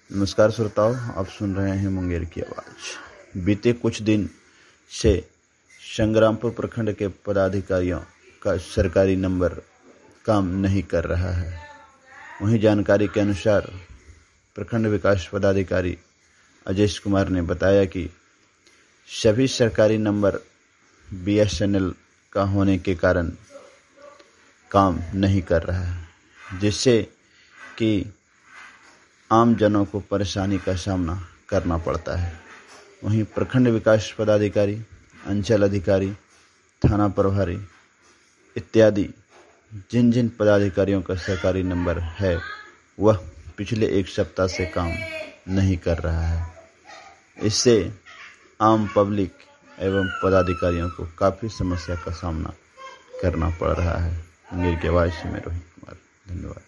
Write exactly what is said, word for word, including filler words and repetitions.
नमस्कार श्रोताओं, आप सुन रहे हैं मुंगेर की आवाज़। बीते कुछ दिन से संग्रामपुर प्रखंड के पदाधिकारियों का सरकारी नंबर काम नहीं कर रहा है। वहीं जानकारी के अनुसार प्रखंड विकास पदाधिकारी अजय कुमार ने बताया कि सभी सरकारी number B S N L का होने के कारण काम नहीं कर रहा है, जिससे कि आम जनों को परेशानी का सामना करना पड़ता है। वहीं प्रखंड विकास पदाधिकारी, अंचल अधिकारी, थाना प्रभारी इत्यादि जिन जिन पदाधिकारियों का सरकारी नंबर है वह पिछले एक सप्ताह से काम नहीं कर रहा है। इससे आम पब्लिक एवं पदाधिकारियों को काफ़ी समस्या का सामना करना पड़ रहा है। मुंगेर की आवाज़ से मैं रोहित कुमार, धन्यवाद।